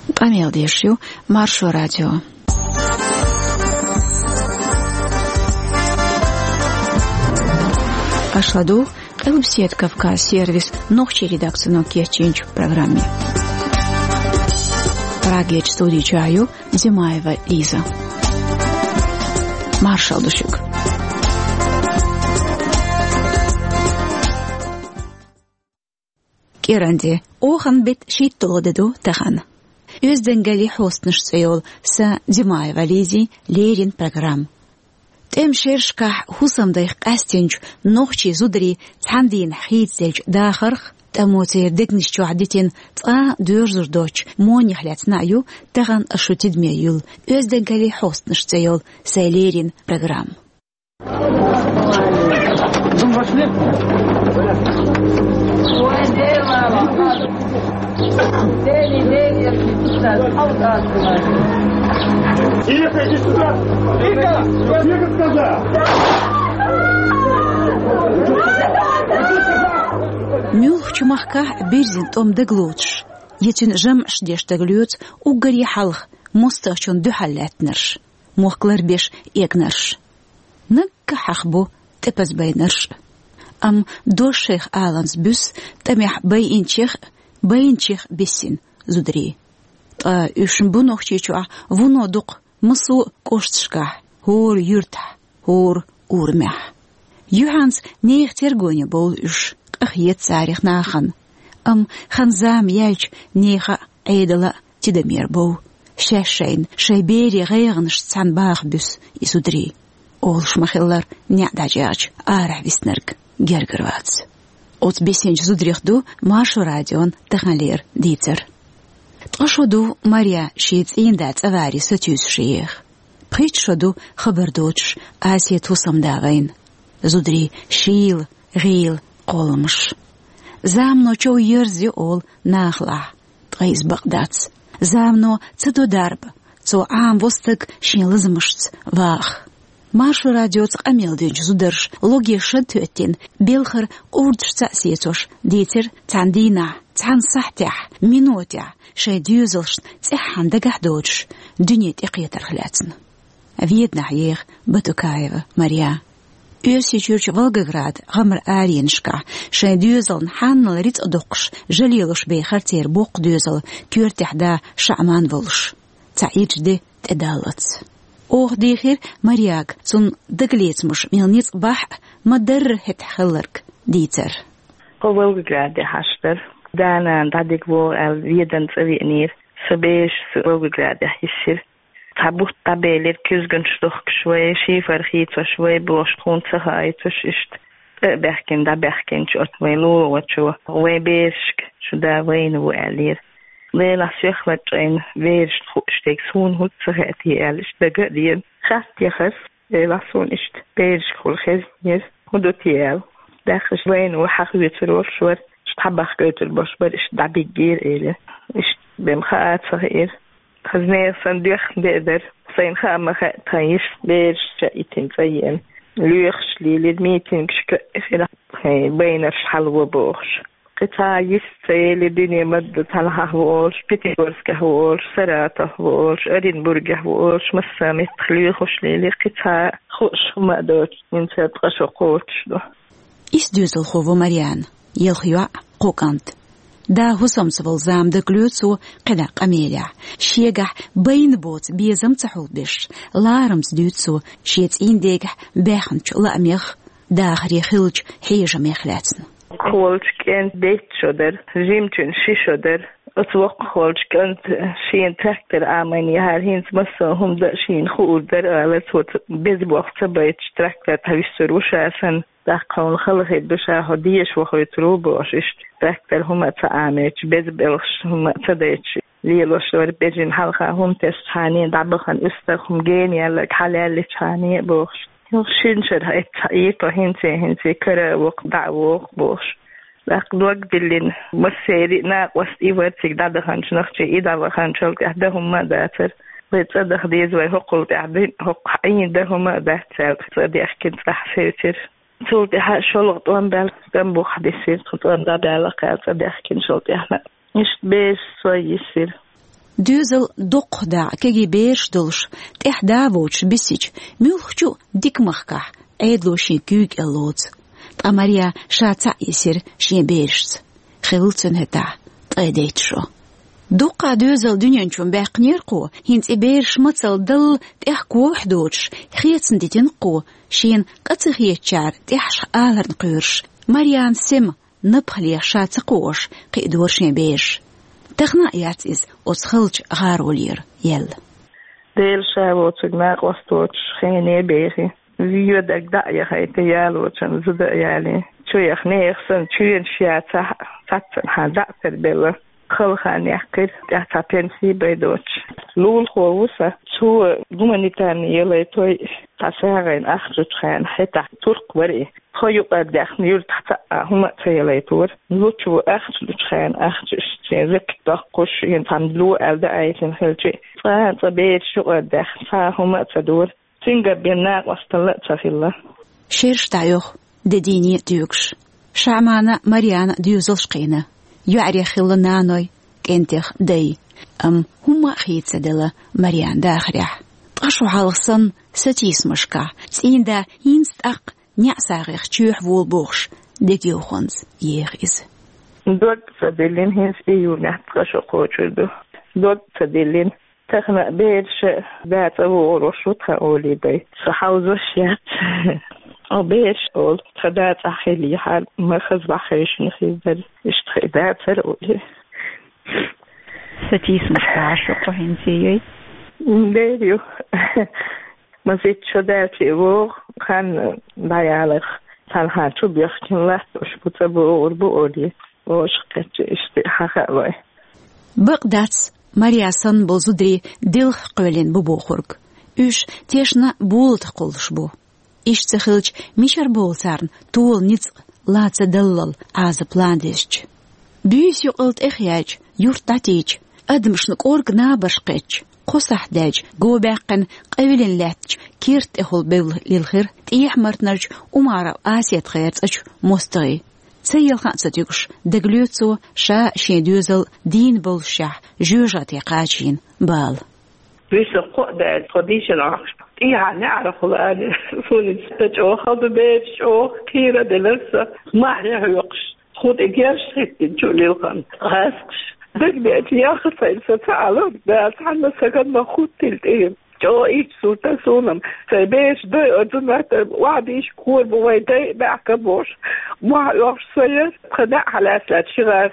Памел Дешью, Маршо Радио. Ашладу, Элбсет Кавказ сервис, ногче редакцию Кечинч в программе. Прагеч студии чаю, Зимаева Лиза. Маршал Душик. Керанди, охан бит шиттолодеду тахан. Өзденгали хостныш цеол са Зимаева Лизи Лерин программ. Тем шершках хусамдайх кастинч ногчи зудри цандин хитзельч дахарх тамотер дегниш чуадитин ца дёрзурдоч монихляцнаю таган ашутидмеюл өзденгали хостныш цеол са Лерин программ. Илья, иди сюда! Илья! Илья, сказал! Мюлх чумахка берзин том деглотш. Етин жам шдеш деглют угари халх мостачон духаллетнерш. Мохклар беш егнерш. Нагка хахбу тепас байнерш. Ам дошех аланс бюс тамях байинчих бесин зудри. Та үшүн бу нохчичуа вунодук мысу коштшка хор юрта хор урмях. Юханс нех тергоне бол үш ахет царих нахан. Ам ханзам ялч неха эйдала тидемер бол. Шешейн шейбери гайгныш цанбах бюс исудри. Ол шмахиллар нядажач арах виснерг гергервац. От бесенч зудрихду Маршо Радион тахналер дицер. Тошоду Мария шиц индат авари сатюс шиех. Притшоду хабардоч асет усамдавайн. Зудри шил, гил, колмш. Замно чо ерзи ол нахла. Трейс багдац. Замно цедо дарб. Цо ам востык шинлызмышц вах. Маршо Радио цамелденч зудерш логи шатөттен белхар урдшца сетош дитер цандина цансахтях минутя шедюзелш цехандагах додж дунет иқетархляцн. Видно ех Батукаева Мария. Őrsi Csúcs Volgograd, Gamr Árienska, se dőzeln hannal ritz adokš, želiloš béhar cér bok dőzel, kürteh da šaman volš. Ca ičde tedalac. Dihir Mariag, zon dagleetsmush, milnitz bah, madar het hellerk, dieter. Volgograd de hasper, daarna dat ik wel al wiedend verweer, sabees Volgograd de hissir. Tabucht tabeler küzgünçlük şwey şifer hit şwey boş kontsahayt ist berken da berken çot velo wacho we besk şuda wein wo elir lela şehmet ein wer stek sun hut zhet hier ist der gedien gast jehs la sun ist besk hol hez yes hodotiel da khshwein wo haqwit rof shwar shtabakh gotel bosh ber ist da bigir ele ist bim khaat sahir خزنه صندوق دادر سين خامخ تايش بيرش جايتين زين ليخش ليلد ميتين كشكفلا بين الشحل وبوش قطع يستيل الدنيا مدة على هوش بيتيغورسك هوش سراته هوش أدينبورغ هوش مسامي تخليخش ليلي قطع خوش مادوش من سيطغش وقوتش دو إسدوز الخوف مريان يلخيوع قوكانت دا هسم سوال زام دا glutsu قدا قميلع شيغح بين بوت بيزم تحول بش لارمز دوتسو شيت إنديغح باخنش لأميخ داخري خلج حيجة ميخلاتن خولج كان ديت شدر جيمتون شي شدر اتوق خولج كانت شين تكتر آماني هارهينز مساهم دا شين خول در آلت بيز بوقت بايتش تركتر تاويستر وشاسن داقون خلقه بشا هديش وخويت روبوش اشت تكتر هما تعاميش بيز بلش هما تديش ليلوش ور بيجين حلقة هم تستحانين دعبخان استخم جيني لك حلال تحاني بوش شنشر هاي تايبا هنسي كرا وق دعوق بوش لك الوقت اللي مسيري ناقوس إيواتك دعبخان شنخشي إيدعبخان شلك أهدهم ما داتر ويتصدق ديز ويهقل تعبين هق حقين دهما داتر صدي أحكين صح فيتر صوتي ها شلق طوان بال جنبو حديثير طوان دا بالقال صدي أحكين شلقي أحنا مش بيس سوى يسير دوزل دوق دا كي بيرش دلش تحدا ووتش بسيج ملخجو ديك مخكح عيدلو شي كيوك اللوز تأمريا شاتا يسير شي بيرشت خلتن هتا تأديت شو دوقا دوزل دنيانشون باقنيرقو هنت إبيرش متصل دل تحكو وحدوش خيتن ديتنقو شين قطخيتشار تحش آلرن قيرش مريان سم نبخلي شاتا قوش قيدور شين بيرش تخنا ياتيز وتخلج غارولير يل ديل شاوتك ناق وستوتش خيني بيخي ويودك دايا خيت يالوتشن زدا يالي شو يخني خسن شو شياتا ساتن هذا تربلا خلخان يحكي تحتين في بيدوتش لول خووسا شو دومانيتاني يلي توي تساغين أخرج خان حتى ترك وري خيو قد يخنير تحت هما تيلي تور لوتشو أخرج خان أخرج شيرك تقش ينتملو ألدا أيتين خلجي فبيت شو قد هما تدور تنجا بيناق واستلت سفيلا شيرش تايوخ دديني ديوكش شعمانا مريانا ديوزلش قينا يعري خيل نانوي كنتخ دي هما خيت سدلا مريان داخريح طاشو حالصن ستيس مشكا سيندا ينستق نعساغيخ تشوح وولبوخش ديكيوخونز يخيز دوك سدلين هنس ايو نحتقشو قوشو دوك سدلين تخنق بيرش دات وروشو تخاولي بي سحاوزو شيات او بيرش اول تخدات اخيلي حال ما خزبع خيش نخيزر اشتخدات فرقولي ستيس مشكا شو هنسيوي ديريو ما زيت شو داتي وو كان دايالخ كان هاتو بيخكين لحت وشبوتا بوربولي وشقت اشتحاق اوي بقداتس مرياسن بوزودري دلخ قولين ببوخورك اش تيشنا بولت قولش بو اش تخلج ميشر بولسارن طول نيتق لا تدلل عاز بلانديش بيس يقلت اخياج يورتاتيج ادمشنك اورق نابشقيج قصح داج جو باقن قولين لاتج كيرت اخل بيل للخير تيح مرتنرج ومعرف آسيات خيرتش مستغي سيل خانسة يقش دقليوتسو شا شيدوزل دين بولشح جوجاتي قاجين بال بيش القؤدة قديشن عقش إيها نعرف الآن فولي تجو خض بيش أو كيرا دلسة ما يقش خود إجارش خيتين جو ليوخان غاسقش دقني أتياخد فإنسا تعالم بأس حنا سكن خود تلتين جو إيش سوتا سونم سيبيش دي أدنات وعد إيش كور بويدي بعكبوش ما يوش سير خدع على أسلات شغاس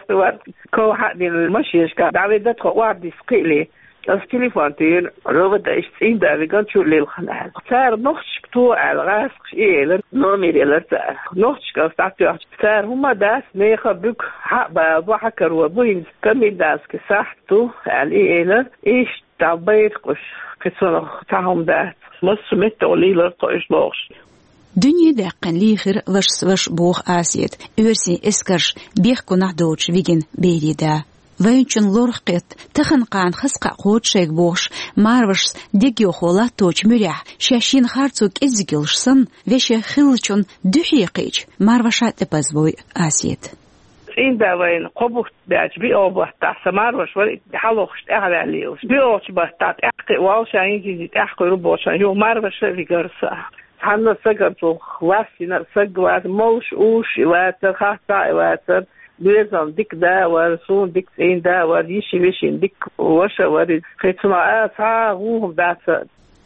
كو حقني المشيش كان دعويدات وعد سقيلي التليفونتين روبد إشتين دارجان شو اللي الخناق صار نخش بتوع الغاسق إيه نوميري لرتاح نخش كاستعطي صار هما داس نيخا بك حق بحكر وبوين كمي داس كساحتو على إيش تعبير قش كسر تعهم داس مصر متولي لرتاش بوش دنيا دقن ليخر وش بوخ آسيت ارسي اسكرش بيخكو نحدوش ويجن بيدي دا وينچن لورقت تخن قان خسقا قوت شيك بوش ماروش ديگيو خولات توچ مريح شاشين خارتوك ازگيلشسن وش خلچن دحيقيج ماروشات بزبوي آسيت این داوین قبوت بیاج بیو بحث سماروش ولی حلوخش اهل لیوس بیوش بحث احقی والشان یکی احقی رو باشن یو ماروش ویگرسا هنوز سگرتو خلاصی نسگوات موش اوش واتر خاطا واتر بيزن ديك دا ورسون ديك إين دا وريشي ويشين ديك وشا وري خيتنا روهم داتا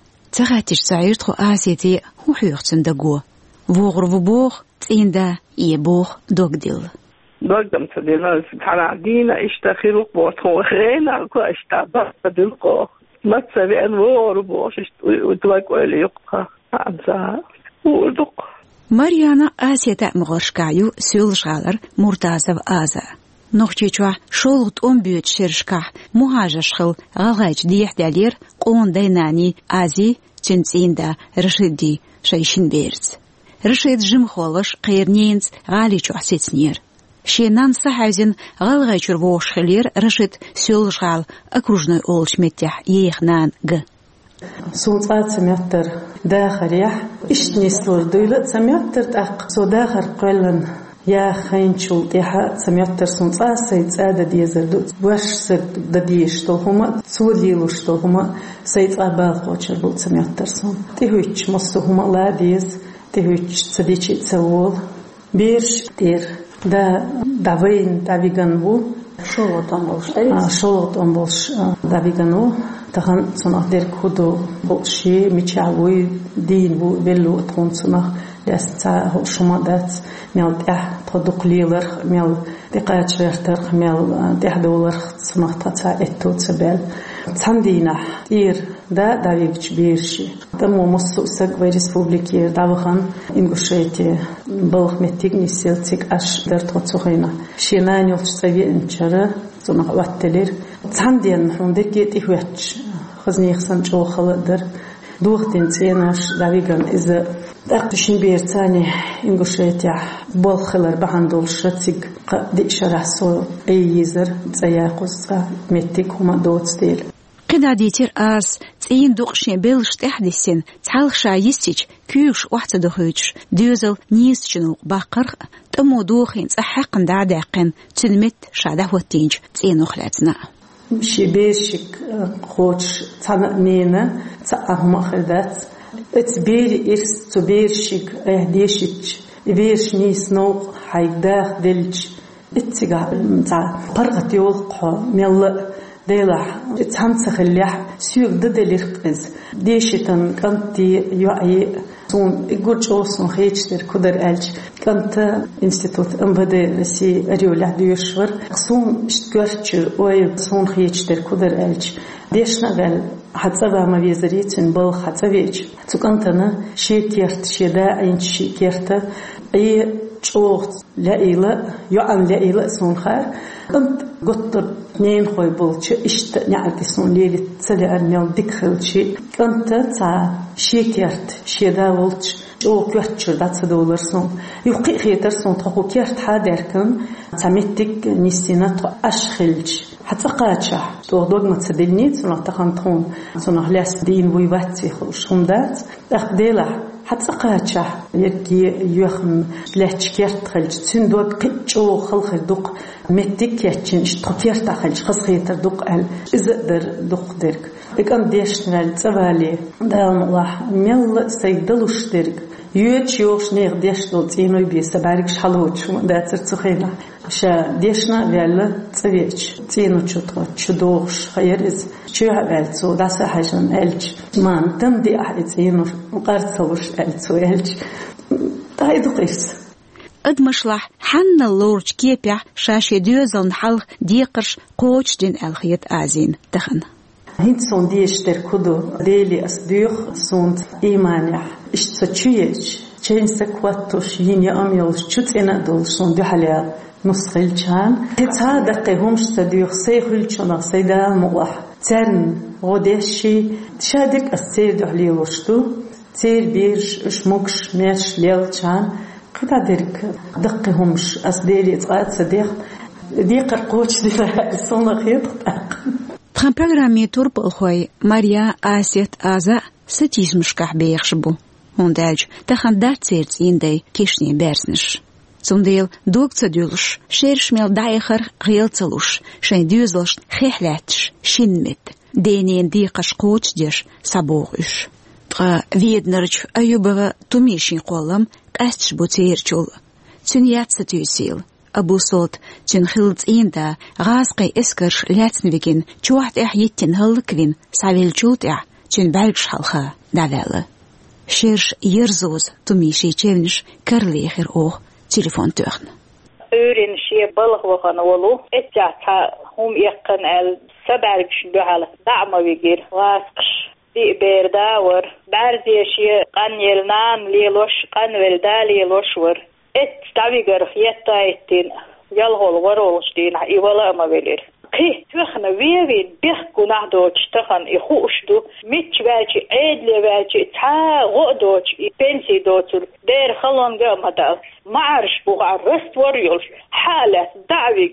تغاتش سعيرت خو آسيتي هو حيوختن دقوه وغرو بوخ تين دا يبوخ دوغديل دوغدم تدينا سبحان دينا اشتخيروك بوتو خينا كو اشتابا تدلقو ما تسابي انوار بوش ودواك ويلي يقها عمزا ودق مريانا آسيتا مغرشكايو سيول شغالر مرتازب آزا نوخجيچوا شولغت بيوت شرشكاح مهاجشخل غاغاج ديح دالير قون ديناني آزي تنسين دا رشيدي شايشين بيرز رشيد جم خولش قيرنينز غالي چو حسيتنير شينان صحازين غالغاچر ووش خلير رشيد سيول شغال окружной олч متح يخنان گ سوطات سميتر داخل يح إشتني سلور دويلة سميتر تأق سو داخل قلن يا خين شو تيها سميت ترسون سيد عادة ديزر وش سد دديش توهما سولي لوش توهما سيد أباض قوتشر بول سميت ترسون تهويش مصوهما لا ديز تهويش صديقي تسول بيرش تير داوين داويغانو شولط أمبولش شولط أمبولش داويغانو تخن صنع دير كودو بولشي ميتشاوي دين بو بلو تكون صنع لسه هو شما دات ميل تدقليلر ميل دقاتشرتر ميل دهدولر صنع تتا اتو تبل تندينا دير داويغش بيرشي تمو مستوسق في ريسبوبليكي داوخان إنغوشيتي بلغ متيغني سيلتيك أش در توتسوخينا شينانيو تسوي انشارة صنع واتلير تندين حوندكي تيهواتش خزني يخسن جو خلدر دوختين تيناش داويغان إذا دقشين بيرتاني إنغوشيتي بول خلر بحندول شتيك دي شرح سو أي يزر تسياقوز متيك هما دوتستيل قدادي تير آس تين دوقشين بيلش تحدثين تعالخ شايستيج كيوش واحدة دوخيتش ديوزل نيسجنو باقر تمو دوخين تحقن دعداقن تنمت شاده وتينج تينو خلاتنا شي بيشك خوش تنمينا تأهم خلدات تبير إرس تبيرشك اهديشك بيرش نيسنو حيداخ دلج اتجاه تاع برغت يوقع ميلا ديلح تهمتخ اللح سيوك ددليرقز ديشتن كنتي يوعي سون يقولش أوصن خيتشتر كدر ألج كنت إنستيتوت أمبدي سي أريولا ديوشور سون اشتكرتش وي سون خيتشتر كدر ألج ديشنا قال حتى ما بيزريتن بل حتى بيج تكنتنا شي كيرت شي داعين شي كيرت أي شوخ لا إله يعن لا إله سون خير كنت قلت اثنين خوي بولش اشت نعرف سون ليلة تسلع الميل دخل شيء كنت تاع شي كيرت شي داولش او كيرتشر دات دولار سون يقي خيتر سون تخو كيرت حادركن تمتك نيستينا اشخلج حتى قاتشح تو دوغما تسدلني سون تخنتون سون هلاس دين ويباتي خوش خمدات اخديلا حتى قاتشح يركي يخم لاتش كيرت خلج سندوق قيتشو خلخ دوق متك ياتشن اشتكيرت خلج خص خيتر دوق ال ازدر دوق درك بكم ديشنال تبالي دام الله ميل سيدلوش درك يوتش يوش نيغ ديشنال تينو بيس بارك شحلوش داتر تخينا شا ديشنا ويلا تسويش تينو تشدوش خيرز شو هبالتو داسا حاجن الج مان تم دي احد تينو وقارتوش التو الج تايدو قيس أدمشلح حن اللورج كيبيع شاشي ديوزن حلق ديقرش قوش دين الخيط آزين تخن هند سون ديشتر كودو ديلي أصديوخ سون إيمانيح اشتسوتشيش چين سكواتوش يني أميوش چوتينا دول سون دي حاليا نسخيل چان تتا دقيهمش تديوخ سيخل چونا سيدا موح ترن غوديشي تشادك السيدو حليوشتو تير بيرش اشموكش ميش ليل چان قدا درك دقيهمش أصديلي تقاد صديق ديقر قوش دي سون خيط بخان برنامج تورب الخوي ماريا آسيت آزا ستيش مشكح بيخشبو هنداج تخن دات سيرت يندي كيشني بيرسنش سنديل دوك تديلش شيرش ميل دايخر غيل تلوش شين ديوزلش خيحلاتش شنمت دينين ديقش قوش ديش سابوغش تغا فيدنرج أيوبغا توميشين قولم قاستش بو تيرچول تنيات ستيوسيل أبو صوت تنخلط إندا غاسقي إسكرش لاتنوكين چوحت يتن هلكوين ساويل چوت تنبالكش حلخا داوالة شيرش يرزوز تميشي چونش كرلي خير أوه تليفون تخن أورين شي بلغ وغن ولو اتجاتا هم يقن السبعركش دوحالة دعما ويجير غاسقش دي بيرداور بارزي شي قن يلنان ليلوش قن ولدا ليلوشور تعبير خياطة اتين يالغول ورولشتين إيوالا ما بيلير قي تخنا ويوين بيخكو نحدوش تخن يخوشدو ميتش باجي عيد لي باجي تا غودوش يبنسي دوتر دير خلون قامتا ما عرش بوغا رست وريولش حالة دعويق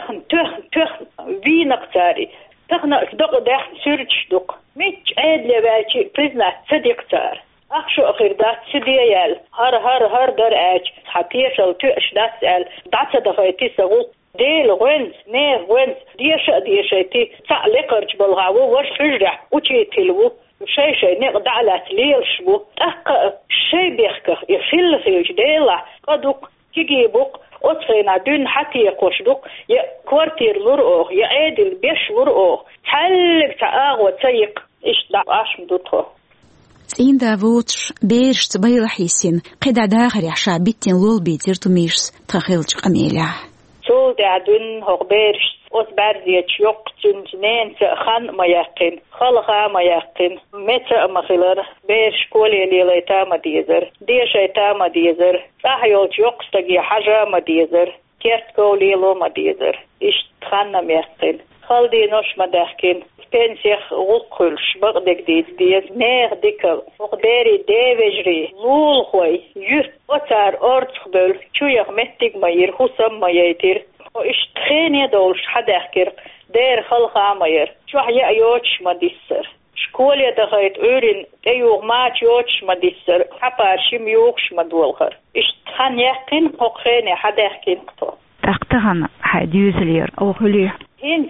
تخن وينقتاري تخنا دق داخل سيرتش دق ميتش عيد لي باجي بريزنا صديق تار أخشو أخير دات سديال هر در أج حبيش أو تأش دات سأل دات دفايتي سغو ديل غنز نه غنز ديشتي تعلقرج بالغاو وش فجرع وشي تلو شيء نقدع على تليل شبو شيء بيخكخ يفل فيج ديلا قدوك تجيبوك أطفينا دون حتى يقوشدوك يا كوارتير لرؤوه يا عادل بيش لرؤوه حلق تعاغو تسيق إيش دعاش مدوتو سين دافوتش بيرش تبايل حيسين قيدا داخل يحشا بيتين لول بيتير تميشس تخيلش قميلة سول دعدون هو بيرش أوت بارزية يوق تنجنين خان ما يقين خلقا ما يقين متى مخلر بيرش كولي ليليتا ما ديزر ديشيتا ما ديزر صحيول يوق استجي حاجة ما ديزر كيرت كولي لو ما ديزر إيش خان ما يقين خالدي نوش ما داخكين بنسيخ وقلش بغدك ديز نير ديكل وقداري ديفجري لول خوي يرت أتار أرتخبل شويخ متك ما يرخصم ما يتير وإيش تخيني دولش حداخكر دير خلق عمير شوح يأيوش ما ديسر شكول يدخيت أورين أيوغ مات يوش ما ديسر حبار شم يوغش ما دولخر إيش تخان يقين خيني حداخكين قطو تقتغن حديوزلير أو خليه إن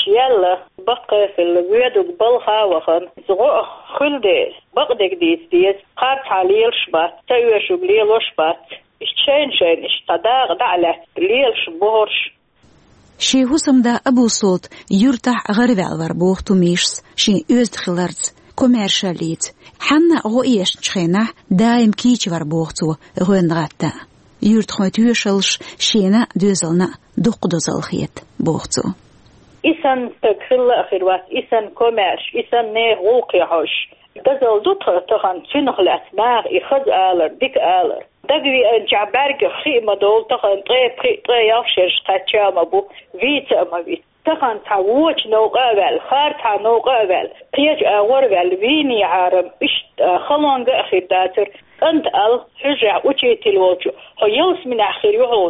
يلا بقى في الويد وبالها وخن زغو خلدي بقدك ديز قارت عليل شبات تيوش بليل وشبات شين اشتداغ دعلة ليل شبورش شي هسم دا أبو صوت يرتاح غرب الوربوخ تميشس شي يوزد خلرت كوميرشاليت حنا غوئيش تشخينه دايم كيش وربوختو غوين غاتا يرتخويت يوشلش شينا دوزلنا دوق دوزل خيت بوختو إسان تكخل أخيروات إسان كوميرش إسان نه غوقي عوش دزل دوطة تخان تنخل أسماغ إخذ آلر ديك آلر دقوي أن جعبارك خيمة دول تخان طي يفشرش تاتشام أبو فيت أما فيت تخان تعوش نوق أول خار تع نوق أول قيج أور أول فيني عارم خلونغ أخير داتر أنت حجع وشيت الوجه هيلس من آخر يهود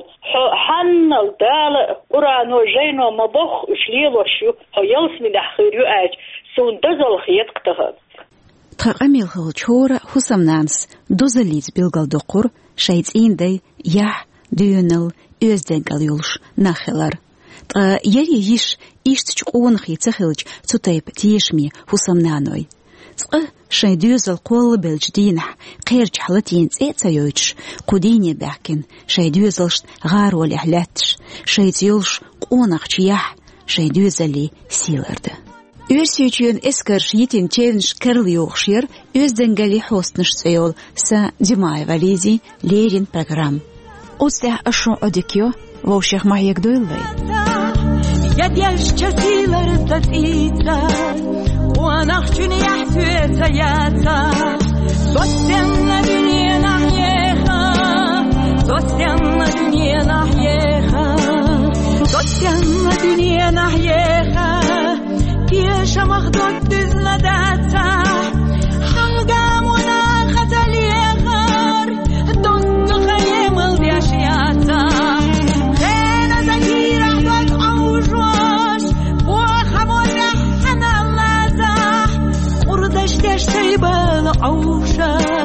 حنل دال قرانو جينو مبخ وشليل وشيو هيلس من آخر يؤاج سون دزل خيط قتهد تقاميل خلچورا حسام نانس دوزليز بيلغل دقور شايت إندي يح ديونل يوزدنقل يولش ناخلر يري يش إشتشقون خيط خلج تطيب تيشمي حسام نانوي شاي دوزل قول بالجدينح قيرج حلتين تيتسايوش قديني باكن شاي دوزلش غار والإحلاتش شاي تيولش قونق تيح شاي دوزلي سيلرد Őrsüçün eskir yitin challenge Karl Yorkshire özdengali hostnish tsayol sa Dimaeva Lizi Lerin program. Otsah asho odikyo vaushach mahyak doilvay. يا ديال شتيلر تسيتا وانا خشني يحتوي سياتا دوستنا دنيا نحيها دوستنا دنيا نحيها دوستنا دنيا نحيها كيش مخدود بزلداتا حنقامنا ختلي غار دوست خيم الدياشياتا خينا زكيرا دوك عوجواش وخمونا حنا اللازح وردش ديش تيبان عوشا